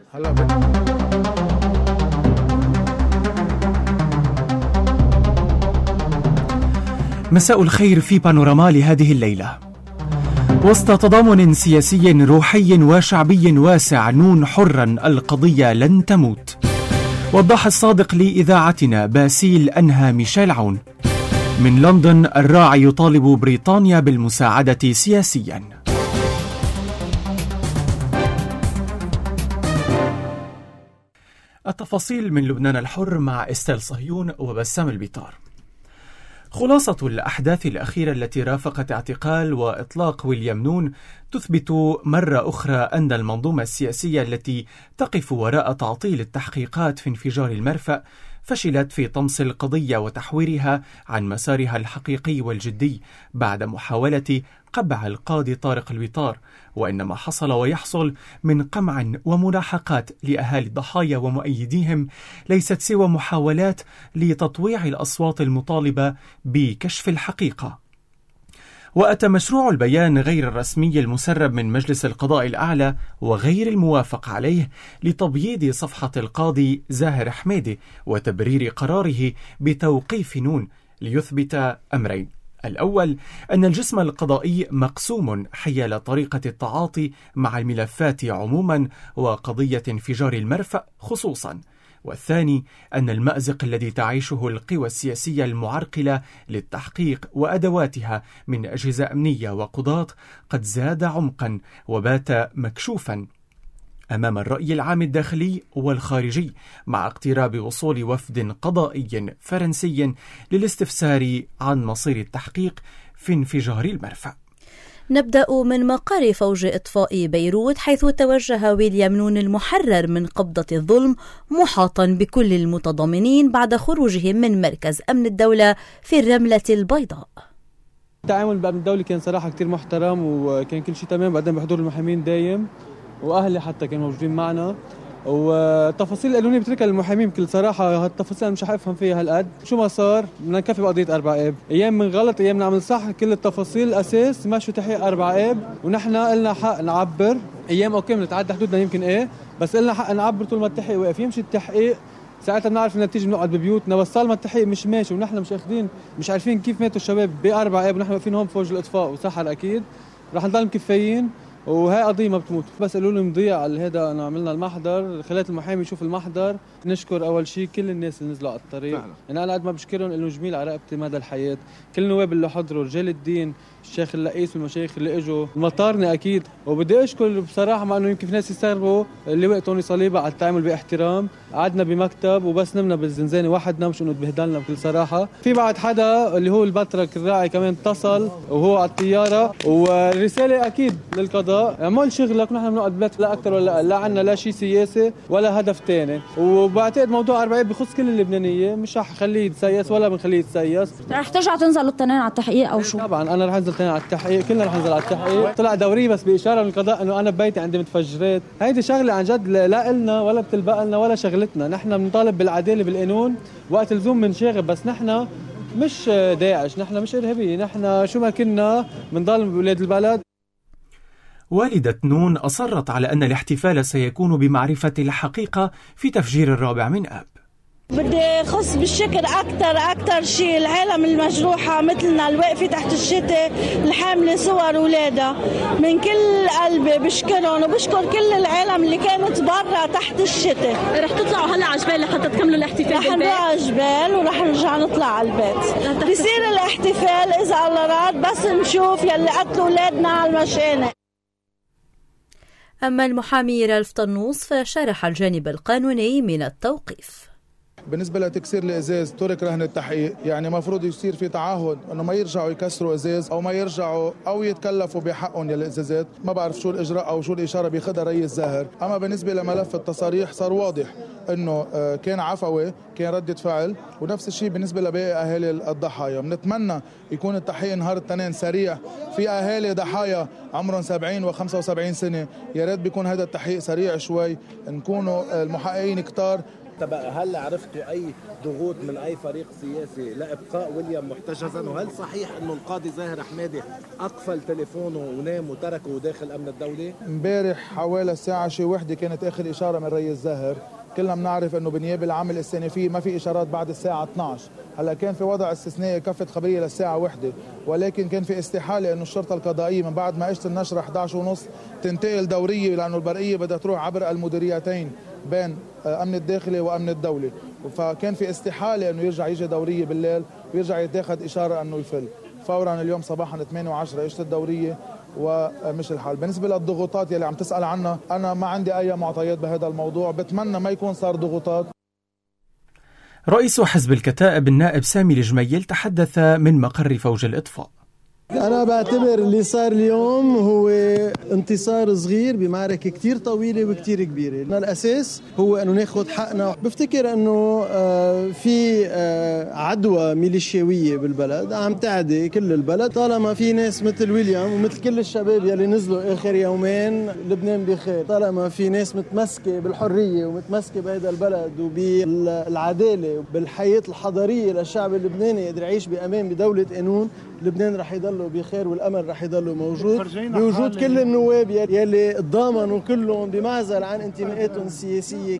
مساء الخير في بانوراما لهذه الليلة. وسط تضامن سياسي روحي وشعبي واسع، نون حرا القضية لن تموت. وضح الصادق لإذاعتنا باسيل أنهى ميشيل عون. من لندن الراعي يطالب بريطانيا بالمساعدة سياسيا. التفاصيل من لبنان الحر مع إستيل صهيون وبسام البيطار. خلاصة الأحداث الأخيرة التي رافقت اعتقال وإطلاق ويليام نون تثبت مرة أخرى أن المنظومة السياسية التي تقف وراء تعطيل التحقيقات في انفجار المرفأ فشلت في طمس القضية وتحويرها عن مسارها الحقيقي والجدي بعد محاولة قبع القاضي طارق البيطار، وإن ما حصل ويحصل من قمع وملاحقات لأهالي الضحايا ومؤيديهم ليست سوى محاولات لتطويع الأصوات المطالبة بكشف الحقيقة. وأتى مشروع البيان غير الرسمي المسرب من مجلس القضاء الأعلى وغير الموافق عليه لتبييض صفحة القاضي زاهر حميدي وتبرير قراره بتوقيف نون ليثبت أمرين: الأول أن الجسم القضائي مقسوم حيال طريقة التعاطي مع الملفات عموما وقضية انفجار المرفأ خصوصا، والثاني أن المأزق الذي تعيشه القوى السياسية المعرقلة للتحقيق وأدواتها من أجهزة أمنية وقضاة قد زاد عمقا وبات مكشوفا أمام الرأي العام الداخلي والخارجي، مع اقتراب وصول وفد قضائي فرنسي للاستفسار عن مصير التحقيق في انفجار المرفأ. نبدأ من مقر فوج إطفاء بيروت، حيث توجه ويليام نون المحرر من قبضة الظلم محاطا بكل المتضامنين بعد خروجهم من مركز أمن الدولة في الرملة البيضاء. التعامل بأمن الدولة كان صراحة كتير محترم وكان كل شيء تمام، بعدين بحضور المحامين دايم وأهلي حتى كانوا موجودين معنا، والتفاصيل القانونية بتركها للمحامين بكل صراحة. هالتفاصيل أنا مش حافهم فيها هالقد. شو ما صار بدنا نكفي بقضية 4 آب. أيام من غلط، أيام نعمل صح، كل التفاصيل الأساس مشوا تحقيق 4 آب، ونحن قلنا حق نعبر. أيام أوكي بنتعدى حدودنا يمكن بس قلنا حق نعبر طول ما التحقيق واقف. يمشي التحقيق ساعتها بنعرف النتيجة، بنقعد ببيوتنا، بس طالما التحقيق مش ماشي ونحن مش عارفين كيف ماتوا الشباب ب4 آب ونحن واقفين هون بفوج الإطفاء وسحر، أكيد رح نضل مكفيين وهي قضية ما بتموت. بس قالوا لي مضيع على هذا، أنا عملنا المحضر، خليت المحامي يشوف المحضر. نشكر أول شيء كل الناس اللي نزلوا على الطريق، يعني أنا قد ما بشكرهم إنه جميل على رقبتي مدى الحياة. كل النواب اللي حضروا، رجال الدين، الشيخ اللقيس والمشايخ اللي اجوا، المطارني أكيد. وبدي أشكر بصراحة، مع إنه يمكن في ناس يستغربوا، اللي وقتوني صليبة على التعامل باحترام. قعدنا بمكتب وبس نمنا بالزنزانة وحدنا، مش إنه تبهدلنا بكل صراحة. في بعد حدا اللي هو البطرك الراعي كمان اتصل وهو على الطيارة، والرسالة أكيد للقضاء: اعمل شغلك، نحن بنقعد بلاد لا أكثر ولا أقل، لا عنا لا شيء سياسي ولا هدف تاني. وبعتقد موضوع 4 آب بخص كل اللبنانية، مش رح خليه يتسيس ولا بنخليه يتسيس. رح ترجع تنزلوا التنين على التحقيق أو شو؟ طبعا أنا رح أنزل تاني على التحقيق، كلنا رح ننزل على التحقيق. طلع دوري بس بإشارة من القضاء إنه أنا ببيتي عندي متفجرات. هيدي شغلة عن جد لا إلنا ولا بتلبق لنا ولا شغلتنا. نحن بنطالب بالعدالة بالقانون، وقت اللزوم بنشاغب، بس نحن مش داعش، نحن مش إرهابي، نحن شو ما كنا بنضل بولاد البلد. والدة نون أصرت على أن الاحتفال سيكون بمعرفة الحقيقة في تفجير 4 آب. بدي خص بالشكر أكتر شيء العالم المجروحة مثلنا الواقفة تحت الشتاء الحاملة صور أولادها. من كل قلبي بشكرهم وبشكر كل العالم اللي كانت برا تحت الشتاء. رح تطلعوا هلا على جبال لحتى تكملوا الاحتفال بالبيت؟ رح نروح على جبال ورح نرجع نطلع على البيت. بيصير الاحتفال إذا الله راد، بس نشوف يلي قتلوا أولادنا على المشانق. أما المحامي رالف طنوس فشرح الجانب القانوني من التوقيف. بالنسبة لتكسير الإزاز ترك رهن التحقيق، يعني مفروض يصير في تعهد انه ما يرجعوا يكسروا إزاز او ما يرجعوا او يتكلفوا بحقهم الإزازات. ما بعرف شو الإجراء او شو الإشارة بياخذها رئيس زاهر. اما بالنسبة لملف التصاريح صار واضح انه كان عفوي، كان ردة فعل، ونفس الشيء بالنسبة لباقي اهالي الضحايا. بنتمنى يكون التحقيق نهار الاثنين سريع. في اهالي ضحايا عمرهم 70 و75 سنة، يا ريت بيكون هذا التحقيق سريع شوي، نكونوا المحققين كتار حتى بقى هل عرفتوا أي ضغوط من أي فريق سياسي لإبقاء ويليام محتجزا؟ وهل صحيح أنه القاضي زاهر حمادي أقفل تليفونه ونام وتركه داخل أمن الدولة؟ امبارح حوالي الساعة 1 كانت آخر إشارة من رئيس زاهر. كلنا بنعرف انه بالنيابه العامه الاستئنافيه ما في اشارات بعد الساعه 12. هلا كان في وضع استثنائي كافه خبريه للساعه 1، ولكن كان في استحاله انه الشرطه القضائيه من بعد ما اجت النشره 11:30 تنتقل دوريه، لانه البرقيه بدها تروح عبر المديريتين بين امن الداخلي وامن الدولي، فكان في استحاله انه يرجع يجي دوريه بالليل ويرجع يتاخذ اشاره انه يفل. فورا اليوم صباحا 8:10 اجت الدوريه ومش الحال. بالنسبة للضغوطات يلي عم تسأل عنها، أنا ما عندي أي معطيات بهذا الموضوع، بتمنى ما يكون صار ضغوطات. رئيس حزب الكتائب النائب سامي الجميل تحدث من مقر فوج الإطفاء. أنا بعتبر اللي صار اليوم هو انتصار صغير بمعركة كتير طويلة وكتير كبيرة. الأساس هو أنه ناخد حقنا. بفتكر أنه في عدوى ميليشياوية بالبلد عم تعدي كل البلد. طالما في ناس مثل ويليام ومثل كل الشباب يلي نزلوا آخر يومين لبنان بخير، طالما في ناس متمسكة بالحرية ومتمسكة بهذا البلد وبالعدالة وبالحياة الحضارية للشعب اللبناني يقدر يعيش بأمان بدولة قانون، لبنان رح يضل بخير والأمل رح يضل موجود بوجود كل النواب يلي تضامنوا كلهم بمعزل عن انتماءاتهم السياسية.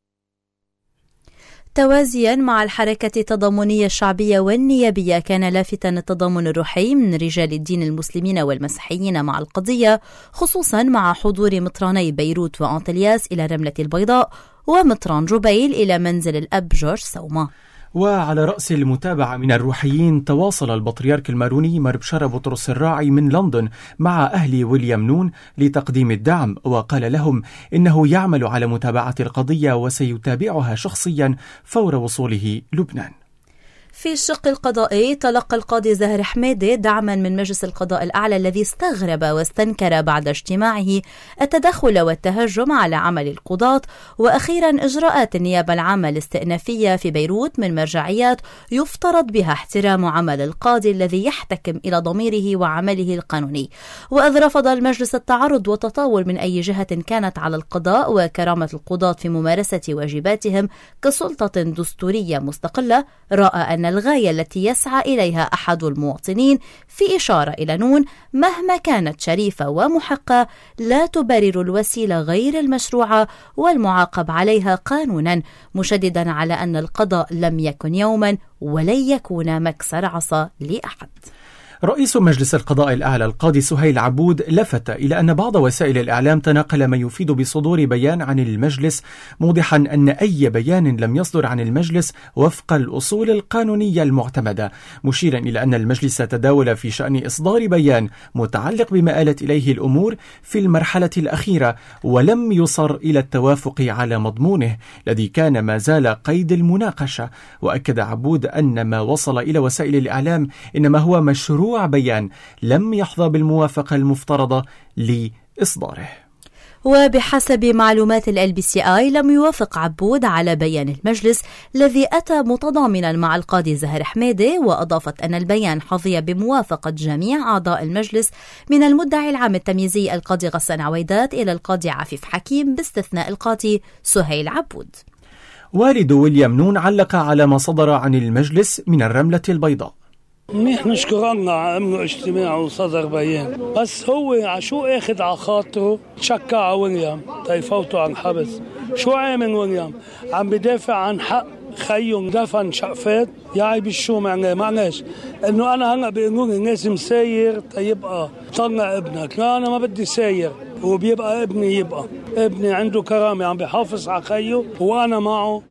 توازيا مع الحركة التضامنية الشعبية والنيابية، كان لافتا التضامن الروحي من رجال الدين المسلمين والمسيحيين مع القضية، خصوصا مع حضور مطراني بيروت وأنطلياس إلى رملة البيضاء ومطران جبيل إلى منزل الأب جورج سوما. وعلى رأس المتابعة من الروحيين تواصل البطريرك الماروني مر بشارة بطرس الراعي من لندن مع أهل ويليام نون لتقديم الدعم، وقال لهم إنه يعمل على متابعة القضية وسيتابعها شخصيا فور وصوله لبنان. في الشق القضائي تلقى القاضي زاهر حمادي دعما من مجلس القضاء الأعلى الذي استغرب واستنكر بعد اجتماعه التدخل والتهجم على عمل القضاة، وأخيرا إجراءات النيابة العامة الاستئنافية في بيروت من مرجعيات يفترض بها احترام عمل القاضي الذي يحتكم إلى ضميره وعمله القانوني. وإذ رفض المجلس التعرض والتطاول من أي جهة كانت على القضاء وكرامة القضاة في ممارسة واجباتهم كسلطة دستورية مستقلة، رأى أن الغاية التي يسعى إليها أحد المواطنين في إشارة إلى نون مهما كانت شريفة ومحقة لا تبرر الوسيلة غير المشروعة والمعاقب عليها قانونا، مشددا على أن القضاء لم يكن يوما ولن يكون مكسر عصا لأحد. رئيس مجلس القضاء الأعلى القاضي سهيل عبود لفت إلى أن بعض وسائل الإعلام تناقل ما يفيد بصدور بيان عن المجلس، موضحا أن أي بيان لم يصدر عن المجلس وفق الأصول القانونية المعتمدة، مشيرا إلى أن المجلس تداول في شأن إصدار بيان متعلق بما آلت إليه الأمور في المرحلة الأخيرة، ولم يصر إلى التوافق على مضمونه الذي كان ما زال قيد المناقشة. وأكد عبود أن ما وصل إلى وسائل الإعلام إنما هو مشروع بيان لم يحظى بالموافقة المفترضة لإصداره. وبحسب معلومات LBCI لم يوافق عبود على بيان المجلس الذي أتى متضامنا مع القاضي زاهر حمادي، وأضافت أن البيان حظي بموافقة جميع أعضاء المجلس من المدعي العام التمييزي القاضي غسان عويدات إلى القاضي عفيف حكيم باستثناء القاضي سهيل عبود. والد ويليام نون علق على ما صدر عن المجلس من الرملة البيضاء. منيح نشكر الله عملوا اجتماع وصدر بيان، بس هو عشو اخذ على خاطره تشكع ويليام تيفوتوا عن حبس. شو عامل ويليام؟ عم بدافع عن حق خيهم دفن شقفات. ياي بالشو معناش انه انا هلا بيقولوا لي لازم ساير تيبقى طلع ابنك. لا، انا ما بدي ساير وبيبقى ابني، يبقى ابني عنده كرامه عم بيحافظ على خيه وانا معه.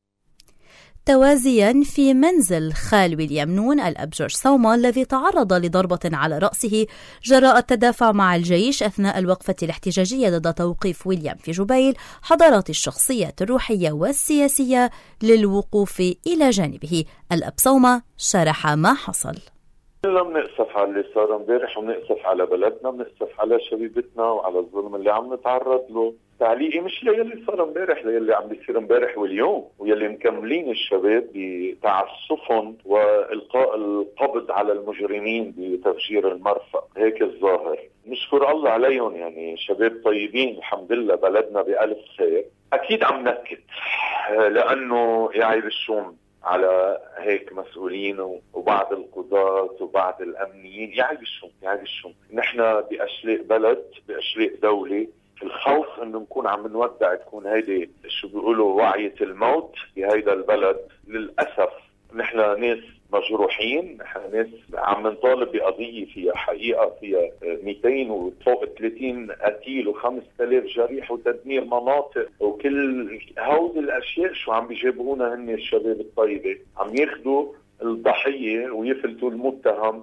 توازيا في منزل خال ويليام نون الأب جورج سوما الذي تعرض لضربة على رأسه جراء التدافع مع الجيش أثناء الوقفة الاحتجاجية ضد توقيف ويليام في جبيل، حضرت الشخصيات الروحية والسياسية للوقوف إلى جانبه. الأب سوما شرح ما حصل. بنأسف على اللي صار امبارح، وبنأسف على بلدنا، بنأسف على شبيبتنا وعلى الظلم اللي عم نتعرض له. تعليقي مش للي صار امبارح، للي عم بيصير امبارح واليوم، ويلي مكملين الشباب بتعسفهم والقاء القبض على المجرمين بتفجير المرفأ. هيك الظاهر. نشكر الله عليهم، يعني شباب طيبين الحمد لله، بلدنا بألف خير. اكيد عم نكت لأنه يعيب الشوم على هيك مسؤولين وبعض القضاة وبعض الأمنيين. يعيب الشوم. نحن بأشلاء بلد، بأشلاء دولة. الخوف انه نكون عم نودع، تكون هيدي شو بيقولوا وعية الموت بهيدا البلد. للأسف نحن ناس مجروحين، نحن ناس عم نطالب بقضية فيها حقيقة، فيها 200 وفوق 30 قتيل و5000 جريح وتدمير مناطق، وكل هود الأشياء شو عم بيجيبونا هن الشباب الطيبة، عم ياخدوا الضحية ويفلتوا المتهم.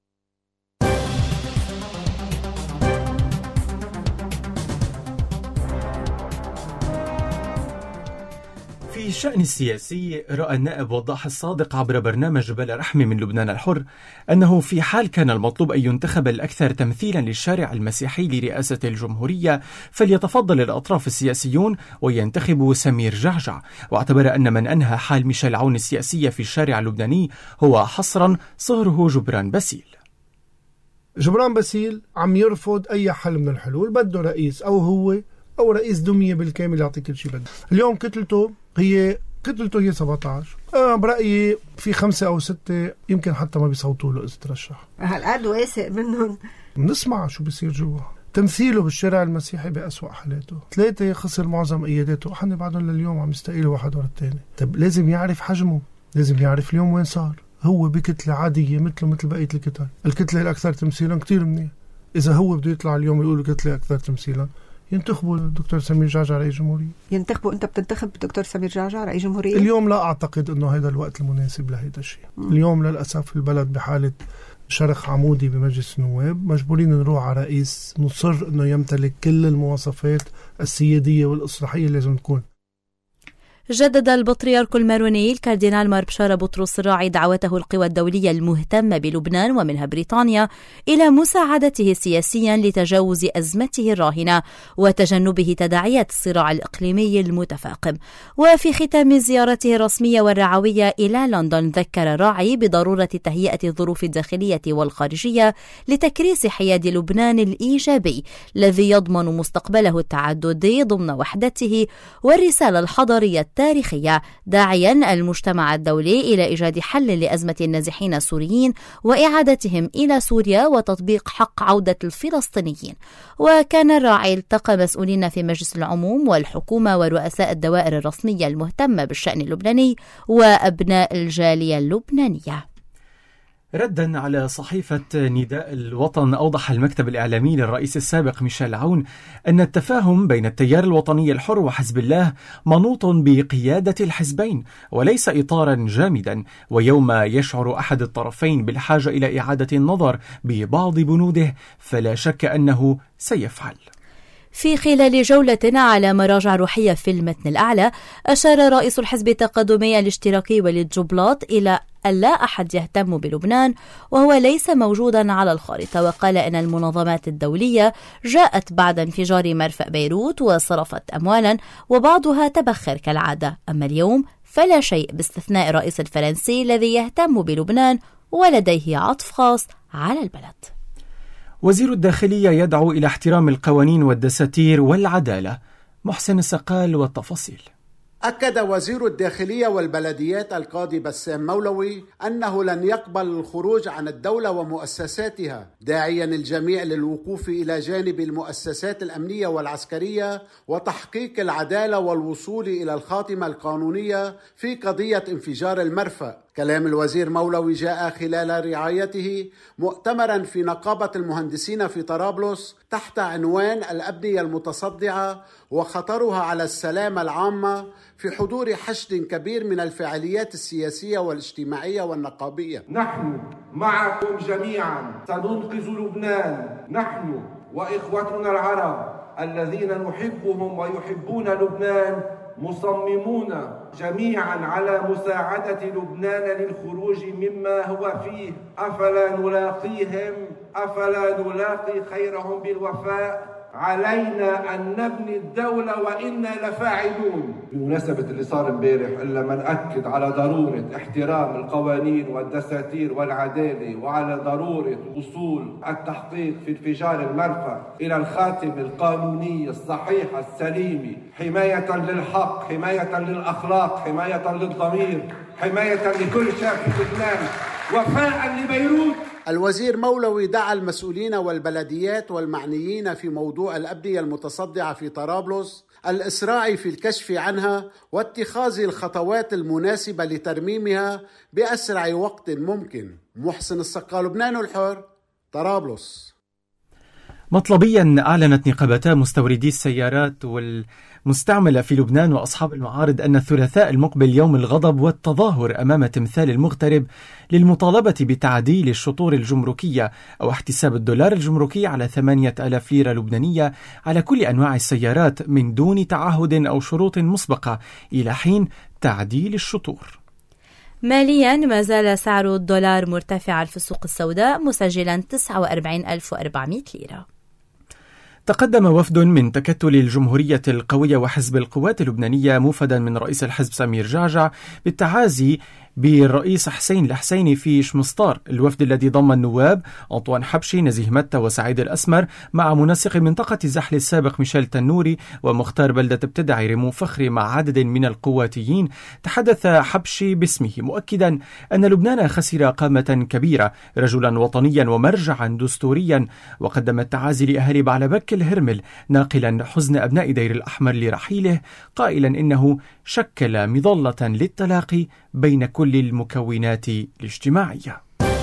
في الشأن السياسي، رأى النائب وضاح الصادق عبر برنامج بلا رحمة من لبنان الحر أنه في حال كان المطلوب أن ينتخب الأكثر تمثيلا للشارع المسيحي لرئاسة الجمهورية فليتفضل الأطراف السياسيون وينتخبوا سمير جعجع، واعتبر أن من أنهى حال ميشيل عون السياسية في الشارع اللبناني هو حصرا صهره جبران باسيل. جبران باسيل عم يرفض أي حل من الحلول، بده رئيس أو هو أو رئيس دمية بالكامل يعطي كل شيء بده. اليوم كتلته هي 17. برأيي في 5 أو 6 يمكن حتى ما بيصوتوا له إذا ترشح. هالقد واثق منهم؟ نسمع شو بيصير جوا. تمثيله بالشارع المسيحي بأسوأ حالاته. 3 خسر معظم أياداته، وحن بعدهم لليوم عم يستقيلوا واحد ورا الثاني. طب لازم يعرف حجمه، لازم يعرف اليوم وين صار. هو بكتلة عادية مثل بقية الكتل. الكتلة الأكثر تمثيلا كتير منيح. إذا هو بده يطلع اليوم يقول الكتلة أكثر تمثيلا، ينتخبوا الدكتور سمير جعجع رئيس جمهورية. ينتخبوا؟ أنت بتنتخب الدكتور سمير جعجع رئيس جمهورية؟ اليوم لا أعتقد أنه هذا الوقت المناسب لهذا الشيء. اليوم للأسف البلد بحالة شرخ عمودي بمجلس النواب، مجبورين نروح على رئيس مصر أنه يمتلك كل المواصفات السيادية والإصلاحية اللي لازم تكون. جدد البطريرك الماروني الكاردينال مار بشارة بطرس الراعي دعوته القوى الدولية المهتمة بلبنان ومنها بريطانيا إلى مساعدته سياسيا لتجاوز أزمته الراهنة وتجنبه تداعيات الصراع الإقليمي المتفاقم. وفي ختام زيارته الرسمية والرعوية إلى لندن، ذكر الراعي بضرورة تهيئة الظروف الداخلية والخارجية لتكريس حياد لبنان الإيجابي الذي يضمن مستقبله التعددي ضمن وحدته والرسالة الحضارية التاريخية، داعيا المجتمع الدولي إلى إيجاد حل لأزمة النازحين السوريين وإعادتهم إلى سوريا وتطبيق حق عودة الفلسطينيين. وكان الراعي التقى مسؤولين في مجلس العموم والحكومة ورؤساء الدوائر الرسمية المهتمة بالشأن اللبناني وأبناء الجالية اللبنانية. ردا على صحيفة نداء الوطن، أوضح المكتب الإعلامي للرئيس السابق ميشيل عون أن التفاهم بين التيار الوطني الحر وحزب الله منوط بقيادة الحزبين وليس إطارا جامدا، ويوم يشعر أحد الطرفين بالحاجة إلى إعادة النظر ببعض بنوده فلا شك أنه سيفعل. في خلال جولة على مراجع روحية في المتن الأعلى، أشار رئيس الحزب التقدمي الاشتراكي وليد جبلاط إلى أن لا أحد يهتم بلبنان وهو ليس موجودا على الخارطة، وقال أن المنظمات الدولية جاءت بعد انفجار مرفأ بيروت وصرفت أموالا وبعضها تبخر كالعادة، أما اليوم فلا شيء باستثناء الرئيس الفرنسي الذي يهتم بلبنان ولديه عطف خاص على البلد. وزير الداخلية يدعو إلى احترام القوانين والدساتير والعدالة. محسن السقال والتفاصيل. أكد وزير الداخلية والبلديات القاضي بسام مولوي أنه لن يقبل الخروج عن الدولة ومؤسساتها، داعيا الجميع للوقوف إلى جانب المؤسسات الأمنية والعسكرية وتحقيق العدالة والوصول إلى الخاتمة القانونية في قضية انفجار المرفأ. كلام الوزير مولوي جاء خلال رعايته مؤتمرا في نقابة المهندسين في طرابلس تحت عنوان الأبنية المتصدعة وخطرها على السلامة العامة، في حضور حشد كبير من الفعاليات السياسية والاجتماعية والنقابية. نحن معكم جميعا سننقذ لبنان، نحن وإخوتنا العرب الذين نحبهم ويحبون لبنان مصممون جميعا على مساعدة لبنان للخروج مما هو فيه. أفلا نلاقيهم؟ أفلا نلاقي خيرهم بالوفاء؟ علينا أن نبني الدولة وإنا لفاعلون. بمناسبة اللي صار امبارح إلا من أكد على ضرورة احترام القوانين والدساتير والعدالة، وعلى ضرورة وصول التحقيق في انفجار المرفأ إلى الخاتمة القانونية الصحيحة السليمة، حماية للحق، حماية للأخلاق، حماية للضمير، حماية لكل شاب في لبنان، وفاء لبيروت. الوزير مولوي دعا المسؤولين والبلديات والمعنيين في موضوع الأبنية المتصدعة في طرابلس الإسراع في الكشف عنها واتخاذ الخطوات المناسبة لترميمها بأسرع وقت ممكن. محسن السقا، لبنان الحر، طرابلس. مطلبيا أعلنت نقابتا مستوردي السيارات والمستعملة في لبنان وأصحاب المعارض أن الثلاثاء المقبل يوم الغضب والتظاهر أمام تمثال المغترب للمطالبة بتعديل الشطور الجمركية أو احتساب الدولار الجمركي على 8,000 ليرة لبنانية على كل أنواع السيارات من دون تعهد أو شروط مسبقة إلى حين تعديل الشطور. ماليا ما زال سعر الدولار مرتفعا في السوق السوداء مسجلا 49,400 ليرة. تقدم وفد من تكتل الجمهورية القوية وحزب القوات اللبنانية موفدا من رئيس الحزب سمير جعجع بالتعازي بالرئيس حسين الحسيني في شمسطار. الوفد الذي ضم النواب أنطوان حبشي، نزيه متى وسعيد الأسمر مع منسق منطقة زحل السابق ميشيل تنوري ومختار بلدة ابتدعي ريمون فخري مع عدد من القواتيين. تحدث حبشي باسمه مؤكدا أن لبنان خسر قامة كبيرة، رجلا وطنيا ومرجعا دستوريا، وقدم التعازي لأهالي بعلبك الهرمل ناقلا حزن أبناء دير الأحمر لرحيله، قائلا إنه شكل مظلة للتلاقي بين كل المكونات الاجتماعية.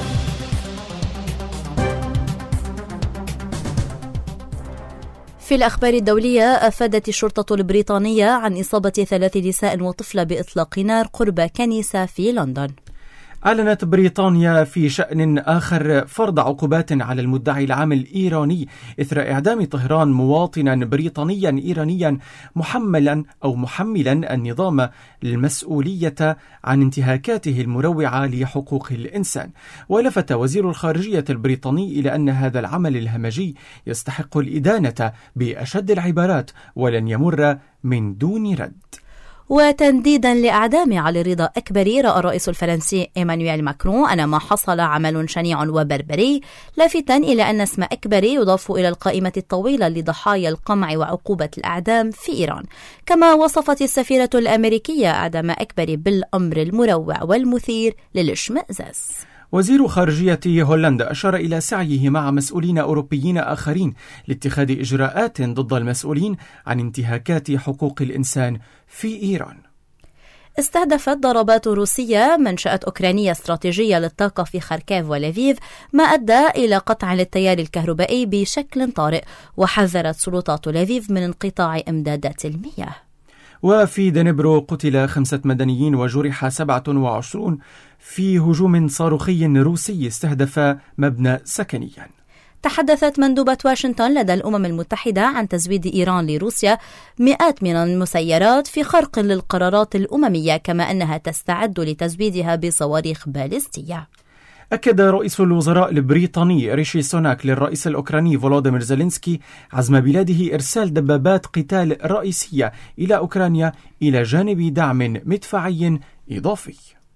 في الأخبار الدولية، أفادت الشرطة البريطانية عن إصابة 3 نساء وطفلة بإطلاق نار قرب كنيسة في لندن. أعلنت بريطانيا في شأن آخر فرض عقوبات على المدعي العام الإيراني إثر إعدام طهران مواطنا بريطانيا إيرانيا محملا النظام المسؤولية عن انتهاكاته المروعة لحقوق الإنسان. ولفت وزير الخارجية البريطاني إلى أن هذا العمل الهمجي يستحق الإدانة بأشد العبارات ولن يمر من دون رد. وتنديدا لأعدام علي رضا أكبري، رأى الرئيس الفرنسي إيمانويل ماكرون أن ما حصل عمل شنيع وبربري، لافتاً إلى أن اسم أكبري يضاف إلى القائمة الطويلة لضحايا القمع وعقوبة الأعدام في إيران. كما وصفت السفيرة الأمريكية أعدام أكبري بالأمر المروع والمثير للاشمئزاز. وزير خارجية هولندا أشار إلى سعيه مع مسؤولين أوروبيين آخرين لاتخاذ إجراءات ضد المسؤولين عن انتهاكات حقوق الإنسان في إيران. استهدفت ضربات روسية منشأة أوكرانية استراتيجية للطاقة في خاركيف ولافيف، ما أدى إلى قطع للتيار الكهربائي بشكل طارئ، وحذرت سلطات لافيف من انقطاع إمدادات المياه. وفي دنبرو قتل 5 مدنيين وجرح 27 في هجوم صاروخي روسي استهدف مبنى سكنيا. تحدثت مندوبة واشنطن لدى الأمم المتحدة عن تزويد إيران لروسيا مئات من المسيرات في خرق للقرارات الأممية، كما أنها تستعد لتزويدها بصواريخ باليستية. أكد رئيس الوزراء البريطاني ريشي سوناك للرئيس الأوكراني فولوديمير زيلينسكي عزم بلاده إرسال دبابات قتال رئيسية إلى أوكرانيا إلى جانب دعم مدفعي إضافي.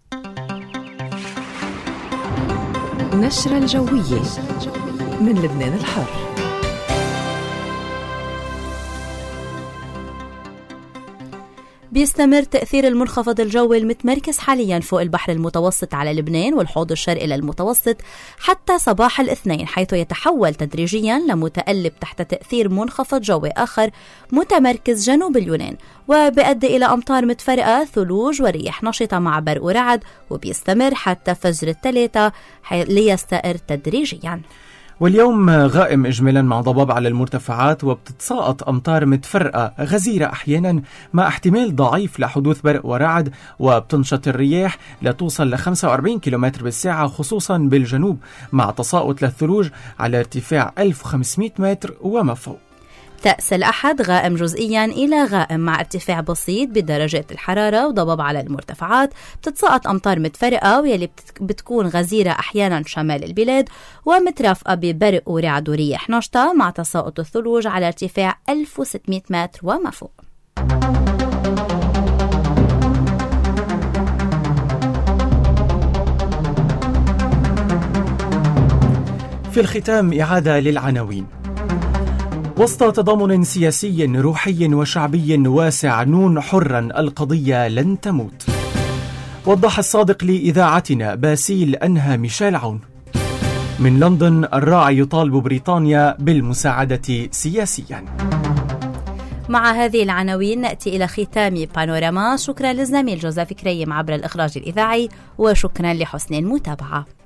نشرة الجوية من لبنان الحر. بيستمر تأثير المنخفض الجوي المتمركز حاليا فوق البحر المتوسط على لبنان والحوض الشرقي للمتوسط حتى صباح الاثنين، حيث يتحول تدريجيا لمتقلب تحت تأثير منخفض جوي آخر متمركز جنوب اليونان، وبيؤدي إلى أمطار متفرقة، ثلوج ورياح نشطة مع برق ورعد، وبيستمر حتى فجر الثلاثاء ليستقر تدريجيا. واليوم غائم إجمالا مع ضباب على المرتفعات، وبتتساقط أمطار متفرقة غزيرة أحيانا مع احتمال ضعيف لحدوث برق ورعد، وبتنشط الرياح لتوصل ل 45 كيلومتر بالساعة خصوصا بالجنوب، مع تساقط للثلوج على ارتفاع 1500 متر وما فوق. تأس الأحد غائم جزئيا إلى غائم مع ارتفاع بسيط بدرجات الحرارة وضباب على المرتفعات. بتتساقط أمطار متفرقة واللي بتكون غزيرة أحيانا شمال البلاد ومترافقة ببرق ورعد ورياح نشطة مع تساقط الثلوج على ارتفاع 1600 متر وما فوق. في الختام إعادة للعناوين. وسط تضامن سياسي روحي وشعبي واسع نون حرا القضية لن تموت. وضح الصادق لإذاعتنا باسيل أنهى ميشيل عون. من لندن الراعي يطالب بريطانيا بالمساعدة سياسيا. مع هذه العناوين نأتي إلى ختام بانوراما. شكرا للزميل جوزيف كريم عبر الإخراج الإذاعي وشكرا لحسن المتابعة.